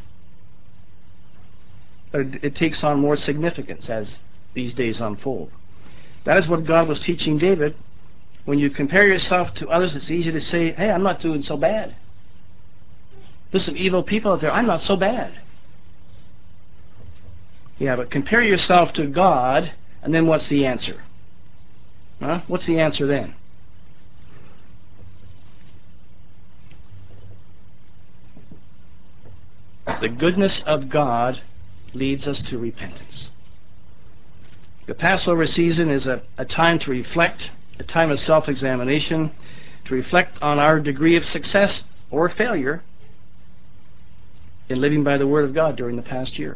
But it takes on more significance as these days unfold. That is what God was teaching David. When you compare yourself to others, it's easy to say, hey, I'm not doing so bad. There's some evil people out there. I'm not so bad. Yeah, but compare yourself to God, and then what's the answer? Huh? What's the answer then? The goodness of God leads us to repentance. The Passover season is a time to reflect, a time of self-examination, to reflect on our degree of success or failure in living by the Word of God during the past year.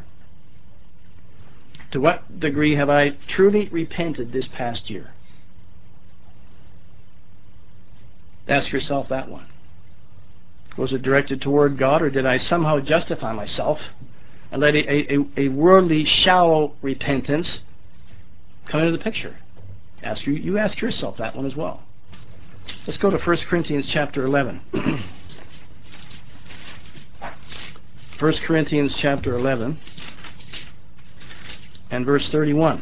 To what degree have I truly repented this past year? Ask yourself that one. Was it directed toward God, or did I somehow justify myself and let a worldly, shallow repentance come into the picture? You ask yourself that one as well. Let's go to 1 Corinthians chapter 11. 1 Corinthians chapter 11 and verse 31.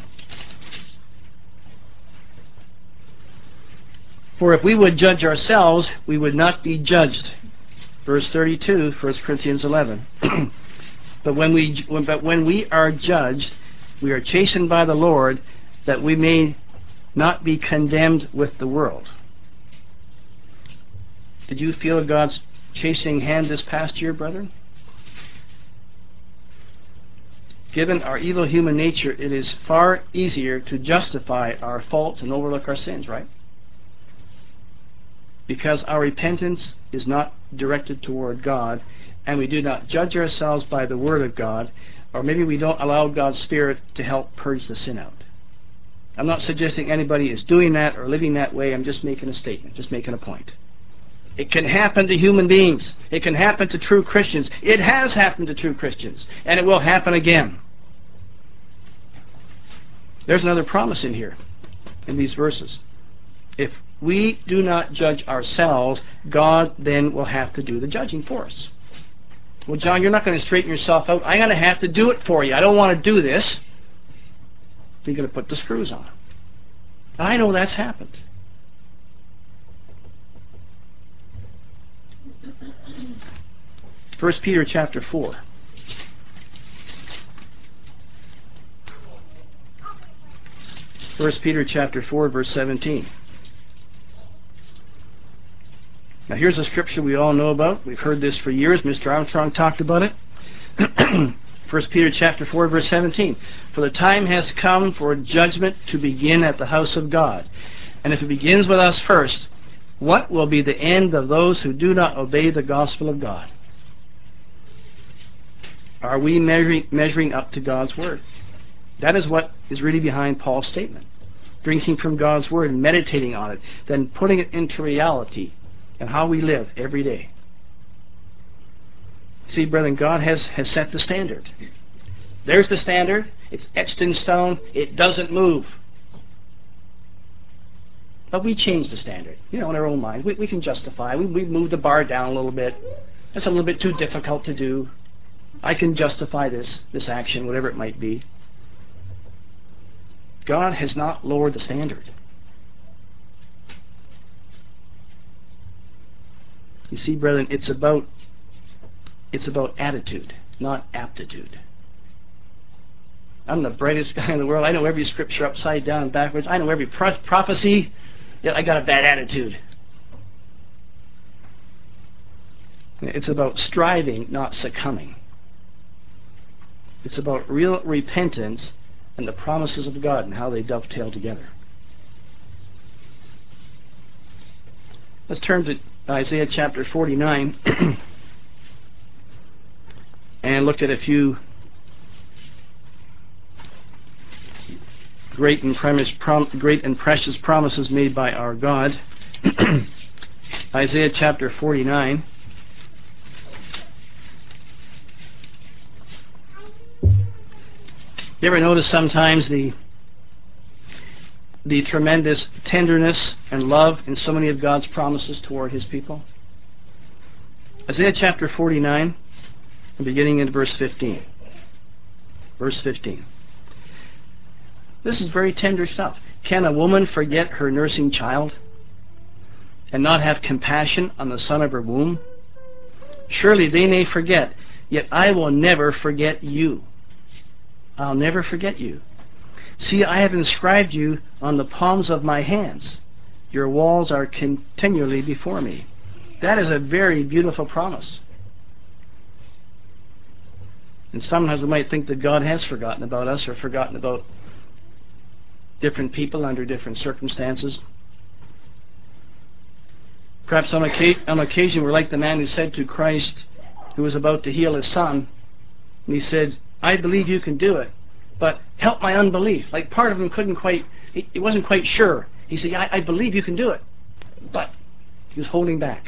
For if we would judge ourselves, we would not be judged. Verse 32, 1 Corinthians 11. But when we are judged, we are chastened by the Lord, that we may not be condemned with the world. Did you feel God's chastening hand this past year, brethren? Given our evil human nature, it is far easier to justify our faults and overlook our sins, right? Because our repentance is not directed toward God, and we do not judge ourselves by the Word of God, or maybe we don't allow God's Spirit to help purge the sin out. I'm not suggesting anybody is doing that or living that way. I'm just making a statement, just making a point. It can happen to human beings. It can happen to true Christians. It has happened to true Christians, and it will happen again. There's another promise in here, in these verses. If we do not judge ourselves, God then will have to do the judging for us. Well, John, you're not going to straighten yourself out. I'm going to have to do it for you. I don't want to do this. You're going to put the screws on. I know that's happened. First Peter chapter 4. First Peter chapter 4, verse 17. Now here's a scripture we all know about. We've heard this for years. Mr. Armstrong talked about it. 1 Peter chapter 4, verse 17. For the time has come for judgment to begin at the house of God. And if it begins with us first, what will be the end of those who do not obey the gospel of God? Are we measuring up to God's Word? That is what is really behind Paul's statement. Drinking from God's Word and meditating on it, then putting it into reality and how we live every day. See, brethren, God has set the standard. There's the standard. It's etched in stone. It doesn't move. But we change the standard, in our own minds. We can justify. We move the bar down a little bit. That's a little bit too difficult to do. I can justify this action, whatever it might be. God has not lowered the standard. You see, brethren, it's about attitude, not aptitude. I'm the brightest guy in the world. I know every scripture upside down and backwards. I know every prophecy, yet I got a bad attitude. It's about striving, not succumbing. It's about real repentance and the promises of God and how they dovetail together. Let's turn to Isaiah chapter 49 and look at a few great and precious promises made by our God. Isaiah chapter 49. You ever notice sometimes the tremendous tenderness and love in so many of God's promises toward His people? Isaiah chapter 49, beginning in verse 15. Verse 15. This is very tender stuff. Can a woman forget her nursing child and not have compassion on the son of her womb? Surely they may forget, yet I will never forget you. I'll never forget you. See, I have inscribed you on the palms of my hands. Your walls are continually before me. That is a very beautiful promise. And sometimes we might think that God has forgotten about us or forgotten about different people under different circumstances. Perhaps on occasion we're like the man who said to Christ, who was about to heal his son, and he said, I believe you can do it, but help my unbelief. Like part of him he wasn't quite sure. He said, I believe you can do it, but he was holding back.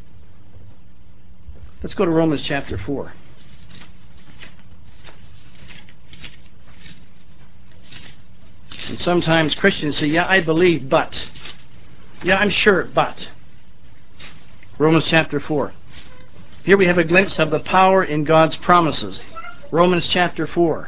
Let's go to Romans chapter 4. And sometimes Christians say, yeah, I believe, but. Yeah, I'm sure, but. Romans chapter 4. Here we have a glimpse of the power in God's promises. Romans chapter 4,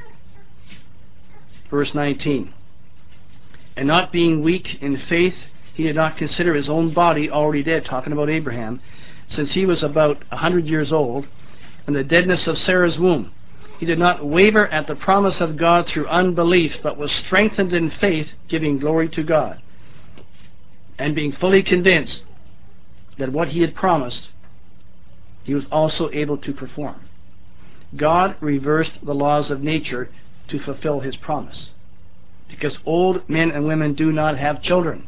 verse 19. And not being weak in faith, he did not consider his own body already dead, talking about Abraham, since he was about 100 years old, and the deadness of Sarah's womb. He did not waver at the promise of God through unbelief, but was strengthened in faith, giving glory to God, and being fully convinced that what he had promised, he was also able to perform. God reversed the laws of nature to fulfill his promise, because old men and women do not have children.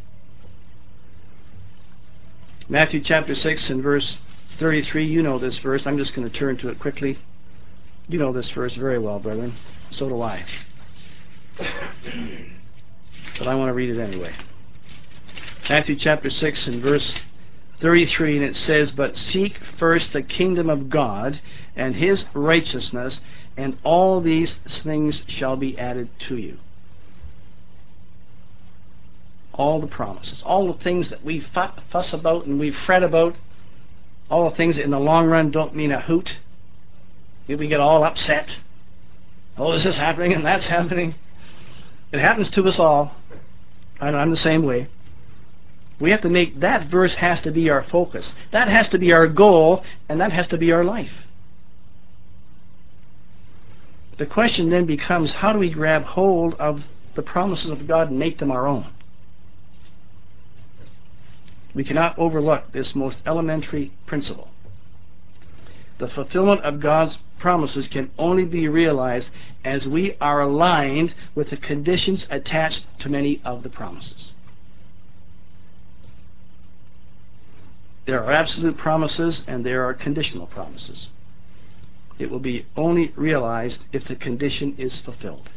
Matthew chapter 6 and verse 33, you know this verse. I'm just going to turn to it quickly. You know this verse very well, brethren. So do I. But I want to read it anyway. Matthew chapter 6 and verse 33, and it says, but seek first the kingdom of God and his righteousness, and all these things shall be added to you. All the promises, all the things that we fuss about and we fret about, all the things that in the long run don't mean a hoot. We get all upset. Oh, this is happening and that's happening. It happens to us all. I'm the same way. We have to make, that verse has to be our focus. That has to be our goal, and that has to be our life. The question then becomes, how do we grab hold of the promises of God and make them our own? We cannot overlook this most elementary principle. The fulfillment of God's promises can only be realized as we are aligned with the conditions attached to many of the promises. There are absolute promises and there are conditional promises. It will be only realized if the condition is fulfilled.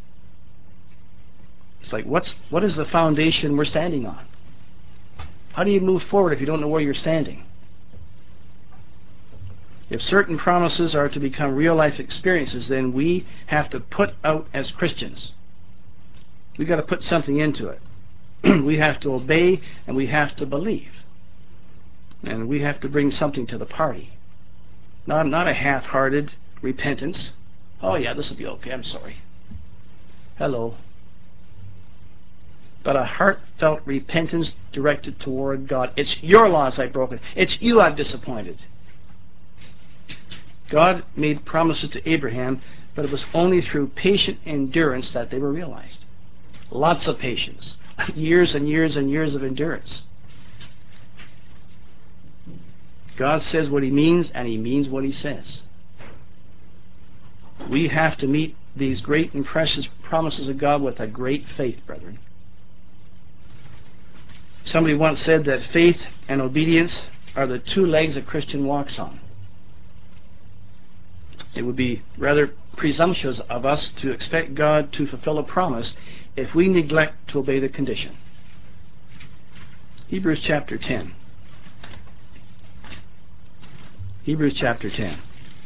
It's like, what is the foundation we're standing on? How do you move forward if you don't know where you're standing? If certain promises are to become real-life experiences, then we have to put out as Christians. We've got to put something into it. We have to obey and we have to believe. And we have to bring something to the party. Not a half-hearted repentance. Oh yeah, this will be okay, I'm sorry. Hello. But a heartfelt repentance directed toward God. It's your laws I've broken. It's you I've disappointed. God made promises to Abraham, but it was only through patient endurance that they were realized. Lots of patience. Years and years and years of endurance. God says what he means, and he means what he says. We have to meet these great and precious promises of God with a great faith, brethren. Somebody once said that faith and obedience are the two legs a Christian walks on. It would be rather presumptuous of us to expect God to fulfill a promise if we neglect to obey the condition. Hebrews chapter 10. Hebrews chapter 10.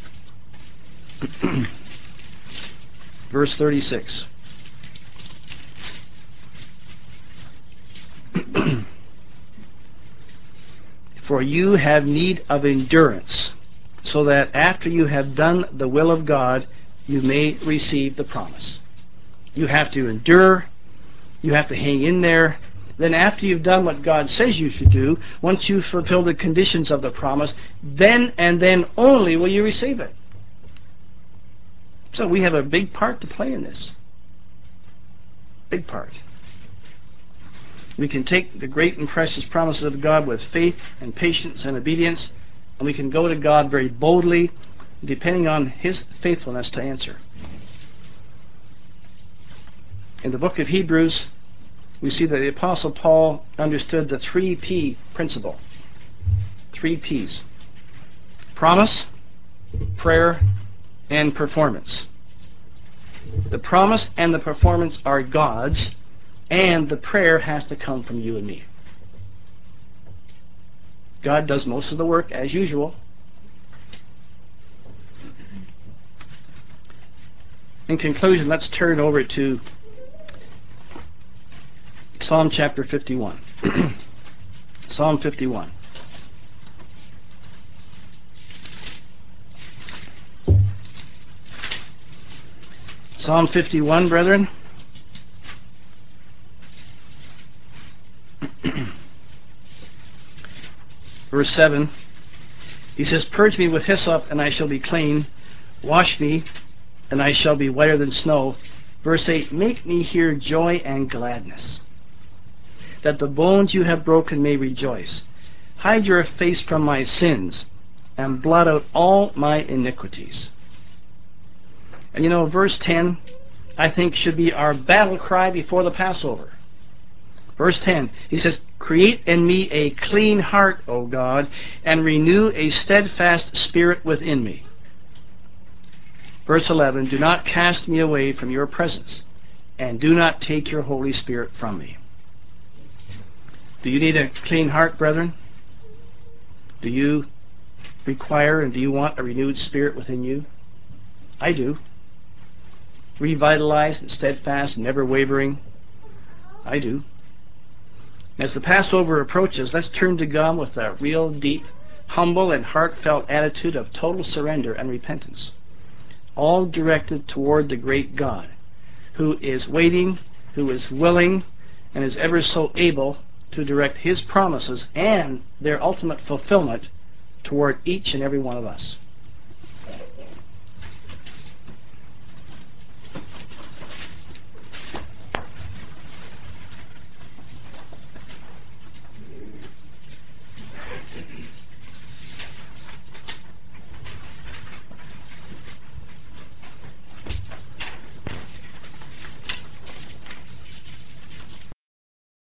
Verse 36. For you have need of endurance, so that after you have done the will of God, you may receive the promise. You have to endure. You have to hang in there. Then after you've done what God says you should do, once you fulfill the conditions of the promise, then and then only will you receive it. So we have a big part to play in this. Big part. We can take the great and precious promises of God with faith and patience and obedience, and we can go to God very boldly, depending on his faithfulness to answer. In the book of Hebrews, we see that the Apostle Paul understood the 3P principle. 3 P's. Promise, prayer, and performance. The promise and the performance are God's, and the prayer has to come from you and me. God does most of the work, as usual. In conclusion, let's turn over to Psalm chapter 51. Psalm 51. Psalm 51, brethren. Verse 7. He says, "Purge me with hyssop, and I shall be clean. Wash me, and I shall be whiter than snow." Verse 8. "Make me hear joy and gladness, that the bones you have broken may rejoice. Hide your face from my sins, and blot out all my iniquities." And you know, verse 10, I think, should be our battle cry before the Passover. Verse 10, he says, "Create in me a clean heart, O God, and renew a steadfast spirit within me." Verse 11, "Do not cast me away from your presence, and do not take your Holy Spirit from me." Do you need a clean heart, brethren? Do you require and do you want a renewed spirit within you? I do. Revitalized and steadfast and never wavering? I do. As the Passover approaches, let's turn to God with a real deep, humble, and heartfelt attitude of total surrender and repentance, all directed toward the great God, who is waiting, who is willing, and is ever so able to direct His promises and their ultimate fulfillment toward each and every one of us.